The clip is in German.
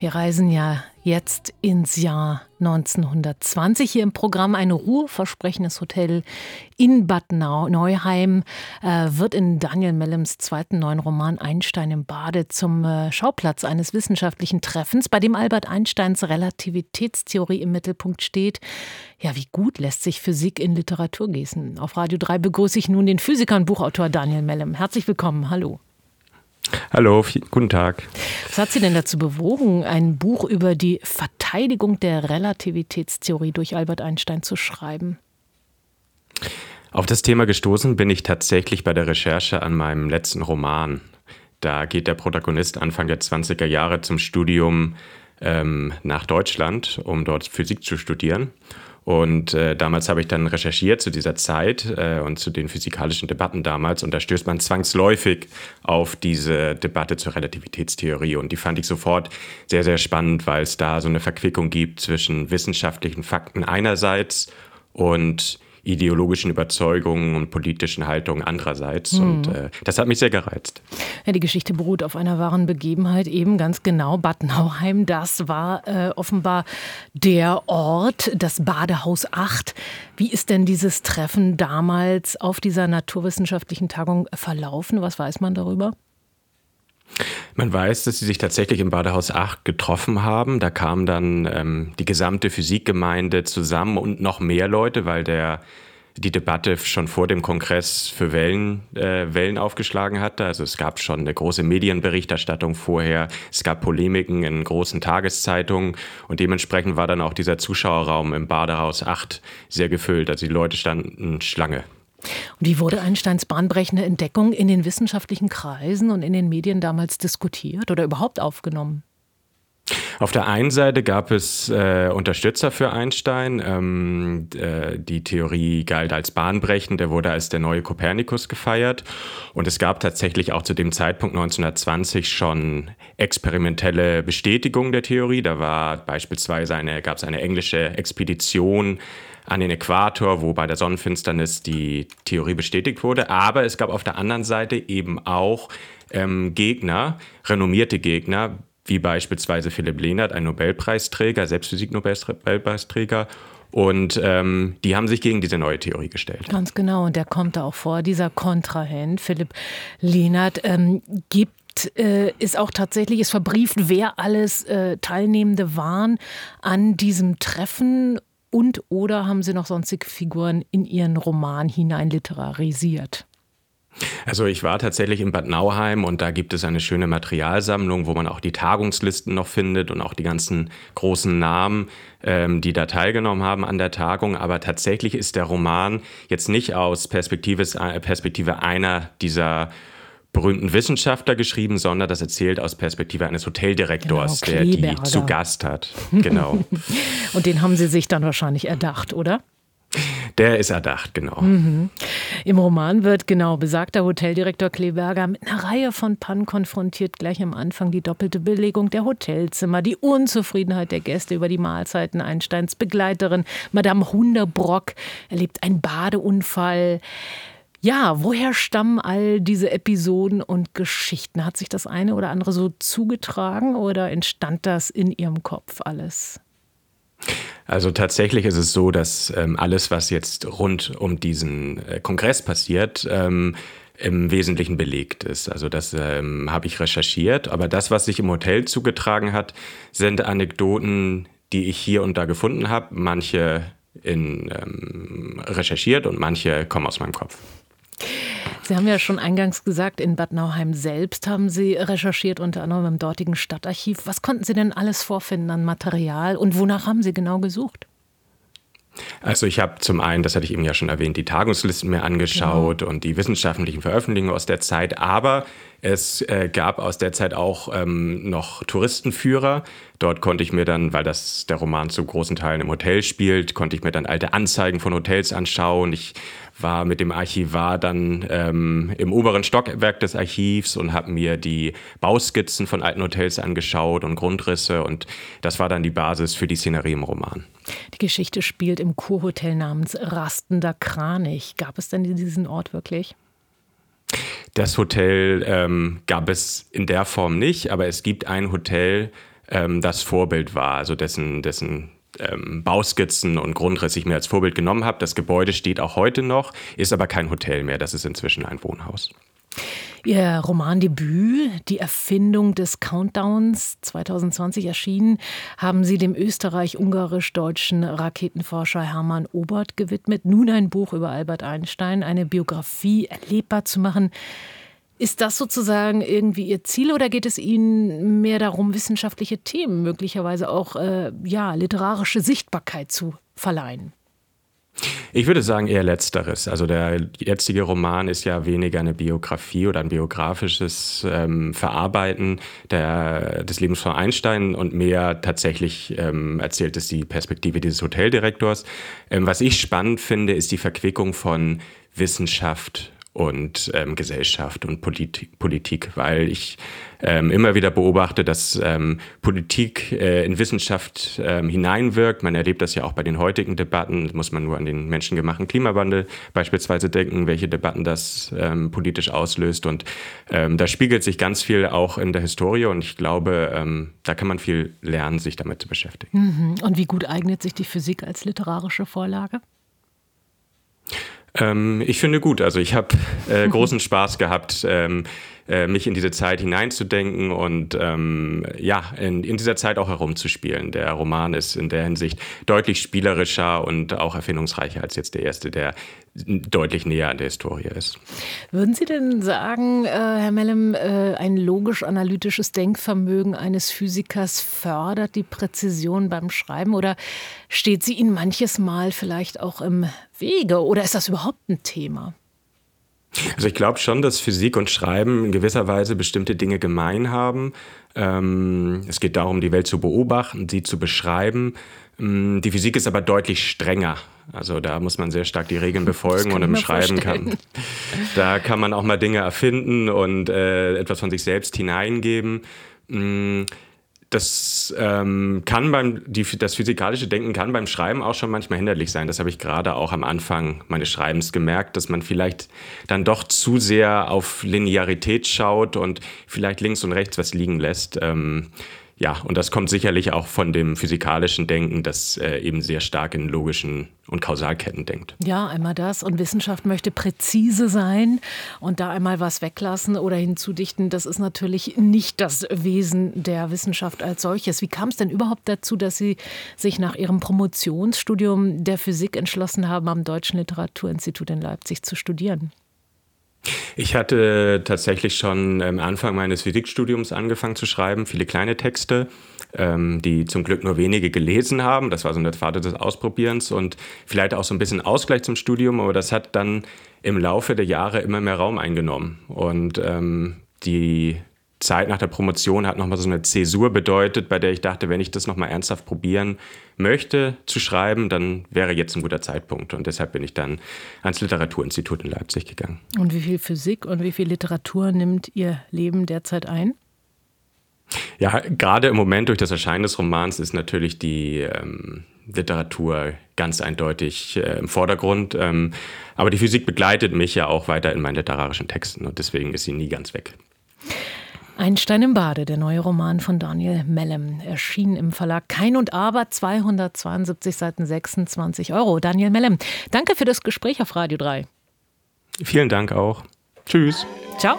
Wir reisen ja jetzt ins Jahr 1920. Hier im Programm ein ruheversprechendes Hotel in Bad Nauheim wird in Daniel Mellems zweiten neuen Roman Einstein im Bade zum Schauplatz eines wissenschaftlichen Treffens, bei dem Albert Einsteins Relativitätstheorie im Mittelpunkt steht. Ja, wie gut lässt sich Physik in Literatur gießen? Auf Radio 3 begrüße ich nun den Physiker und Buchautor Daniel Mellem. Herzlich willkommen, hallo. Hallo, guten Tag. Was hat Sie denn dazu bewogen, ein Buch über die Verteidigung der Relativitätstheorie durch Albert Einstein zu schreiben? Auf das Thema gestoßen bin ich tatsächlich bei der Recherche an meinem letzten Roman. Da geht der Protagonist Anfang der 20er Jahre zum Studium nach Deutschland, um dort Physik zu studieren. Und damals habe ich dann recherchiert zu dieser Zeit und zu den physikalischen Debatten damals. Und da stößt man zwangsläufig auf diese Debatte zur Relativitätstheorie. Und die fand ich sofort sehr, sehr spannend, weil es da so eine Verquickung gibt zwischen wissenschaftlichen Fakten einerseits und ideologischen Überzeugungen und politischen Haltungen andererseits. Und das hat mich sehr gereizt. Ja, die Geschichte beruht auf einer wahren Begebenheit, eben ganz genau. Bad Nauheim, das war offenbar der Ort, das Badehaus 8. Wie ist denn dieses Treffen damals auf dieser naturwissenschaftlichen Tagung verlaufen? Was weiß man darüber? Man weiß, dass sie sich tatsächlich im Badehaus 8 getroffen haben. Da kam dann die gesamte Physikgemeinde zusammen und noch mehr Leute, weil die Debatte schon vor dem Kongress für Wellen aufgeschlagen hatte. Also es gab schon eine große Medienberichterstattung vorher. Es gab Polemiken in großen Tageszeitungen und dementsprechend war dann auch dieser Zuschauerraum im Badehaus 8 sehr gefüllt. Also die Leute standen Schlange. Und wie wurde Einsteins bahnbrechende Entdeckung in den wissenschaftlichen Kreisen und in den Medien damals diskutiert oder überhaupt aufgenommen? Auf der einen Seite gab es Unterstützer für Einstein. Die Theorie galt als bahnbrechend. Er wurde als der neue Kopernikus gefeiert. Und es gab tatsächlich auch zu dem Zeitpunkt 1920 schon experimentelle Bestätigung der Theorie. Da war beispielsweise gab es eine englische Expedition an den Äquator, wo bei der Sonnenfinsternis die Theorie bestätigt wurde. Aber es gab auf der anderen Seite eben auch Gegner, renommierte Gegner, wie beispielsweise Philipp Lenard, ein Nobelpreisträger, selbst Physik-Nobelpreisträger. Und die haben sich gegen diese neue Theorie gestellt. Ganz genau, und der kommt da auch vor, dieser Kontrahent, Philipp Lenard, ist auch tatsächlich, ist verbrieft, wer alles Teilnehmende waren an diesem Treffen. Und oder haben Sie noch sonstige Figuren in Ihren Roman hinein literarisiert? Also ich war tatsächlich in Bad Nauheim und da gibt es eine schöne Materialsammlung, wo man auch die Tagungslisten noch findet und auch die ganzen großen Namen, die da teilgenommen haben an der Tagung. Aber tatsächlich ist der Roman jetzt nicht aus Perspektive einer dieser berühmten Wissenschaftler geschrieben, sondern das erzählt aus Perspektive eines Hoteldirektors, genau, der die zu Gast hat. Genau. Und den haben Sie sich dann wahrscheinlich erdacht, oder? Der ist erdacht, genau. Im Roman wird genau besagter Hoteldirektor Kleberger mit einer Reihe von Pannen konfrontiert. Gleich am Anfang die doppelte Belegung der Hotelzimmer, die Unzufriedenheit der Gäste über die Mahlzeiten. Einsteins Begleiterin Madame Hunderbrock erlebt einen Badeunfall. Ja, woher stammen all diese Episoden und Geschichten? Hat sich das eine oder andere so zugetragen oder entstand das in Ihrem Kopf alles? Also tatsächlich ist es so, dass alles, was jetzt rund um diesen Kongress passiert, im Wesentlichen belegt ist. Also das habe ich recherchiert. Aber das, was sich im Hotel zugetragen hat, sind Anekdoten, die ich hier und da gefunden habe. Manche recherchiert und manche kommen aus meinem Kopf. Sie haben ja schon eingangs gesagt, in Bad Nauheim selbst haben Sie recherchiert, unter anderem im dortigen Stadtarchiv. Was konnten Sie denn alles vorfinden an Material und wonach haben Sie genau gesucht? Also ich habe zum einen, das hatte ich eben ja schon erwähnt, die Tagungslisten mir angeschaut und die wissenschaftlichen Veröffentlichungen aus der Zeit. Aber es gab aus der Zeit auch noch Touristenführer. Dort konnte ich mir dann, weil der Roman zu großen Teilen im Hotel spielt, konnte ich mir dann alte Anzeigen von Hotels anschauen. Ich war mit dem Archivar dann im oberen Stockwerk des Archivs und habe mir die Bauskizzen von alten Hotels angeschaut und Grundrisse. Und das war dann die Basis für die Szenerie im Roman. Die Geschichte spielt im Kurhotel namens Rastender Kranich. Gab es denn diesen Ort wirklich? Das Hotel gab es in der Form nicht, aber es gibt ein Hotel das Vorbild war, also dessen Bauskizzen und Grundriss ich mir als Vorbild genommen habe. Das Gebäude steht auch heute noch, ist aber kein Hotel mehr, das ist inzwischen ein Wohnhaus. Ihr Romandebüt, die Erfindung des Countdowns, 2020 erschienen, haben Sie dem österreich-ungarisch-deutschen Raketenforscher Hermann Oberth gewidmet. Nun ein Buch über Albert Einstein, eine Biografie erlebbar zu machen. Ist das sozusagen irgendwie Ihr Ziel oder geht es Ihnen mehr darum, wissenschaftliche Themen möglicherweise auch literarische Sichtbarkeit zu verleihen? Ich würde sagen eher Letzteres. Also der jetzige Roman ist ja weniger eine Biografie oder ein biografisches Verarbeiten des Lebens von Einstein und mehr tatsächlich erzählt es die Perspektive dieses Hoteldirektors. Was ich spannend finde, ist die Verquickung von Wissenschaft und Gesellschaft und Politik, weil ich immer wieder beobachte, dass Politik in Wissenschaft hineinwirkt. Man erlebt das ja auch bei den heutigen Debatten. Da muss man nur an den menschengemachten Klimawandel beispielsweise denken, welche Debatten das politisch auslöst. Und da spiegelt sich ganz viel auch in der Historie. Und ich glaube, da kann man viel lernen, sich damit zu beschäftigen. Und wie gut eignet sich die Physik als literarische Vorlage? Ich finde gut. Also ich habe großen Spaß gehabt, mich in diese Zeit hineinzudenken und in dieser Zeit auch herumzuspielen. Der Roman ist in der Hinsicht deutlich spielerischer und auch erfindungsreicher als jetzt der erste, der deutlich näher an der Historie ist. Würden Sie denn sagen, Herr Mellem, ein logisch-analytisches Denkvermögen eines Physikers fördert die Präzision beim Schreiben oder steht sie Ihnen manches Mal vielleicht auch im Wege oder ist das überhaupt ein Thema? Also ich glaube schon, dass Physik und Schreiben in gewisser Weise bestimmte Dinge gemein haben. Es geht darum, die Welt zu beobachten, sie zu beschreiben. Die Physik ist aber deutlich strenger. Also da muss man sehr stark die Regeln befolgen und im Schreiben kann man auch mal Dinge erfinden und etwas von sich selbst hineingeben. Das physikalische Denken kann beim Schreiben auch schon manchmal hinderlich sein. Das habe ich gerade auch am Anfang meines Schreibens gemerkt, dass man vielleicht dann doch zu sehr auf Linearität schaut und vielleicht links und rechts was liegen lässt. Und das kommt sicherlich auch von dem physikalischen Denken, das eben sehr stark in logischen und Kausalketten denkt. Ja, einmal das. Und Wissenschaft möchte präzise sein und da einmal was weglassen oder hinzudichten, das ist natürlich nicht das Wesen der Wissenschaft als solches. Wie kam es denn überhaupt dazu, dass Sie sich nach Ihrem Promotionsstudium der Physik entschlossen haben, am Deutschen Literaturinstitut in Leipzig zu studieren? Ich hatte tatsächlich schon am Anfang meines Physikstudiums angefangen zu schreiben, viele kleine Texte, die zum Glück nur wenige gelesen haben. Das war so eine Phase des Ausprobierens und vielleicht auch so ein bisschen Ausgleich zum Studium, aber das hat dann im Laufe der Jahre immer mehr Raum eingenommen. Und die Zeit nach der Promotion hat nochmal so eine Zäsur bedeutet, bei der ich dachte, wenn ich das nochmal ernsthaft probieren möchte zu schreiben, dann wäre jetzt ein guter Zeitpunkt. Und deshalb bin ich dann ans Literaturinstitut in Leipzig gegangen. Und wie viel Physik und wie viel Literatur nimmt Ihr Leben derzeit ein? Ja, gerade im Moment durch das Erscheinen des Romans ist natürlich die Literatur ganz eindeutig im Vordergrund. Aber die Physik begleitet mich ja auch weiter in meinen literarischen Texten und deswegen ist sie nie ganz weg. Einstein im Bade, der neue Roman von Daniel Mellem, erschien im Verlag Kein und Aber, 272 Seiten, 26 €. Daniel Mellem, danke für das Gespräch auf Radio 3. Vielen Dank auch. Tschüss. Ciao.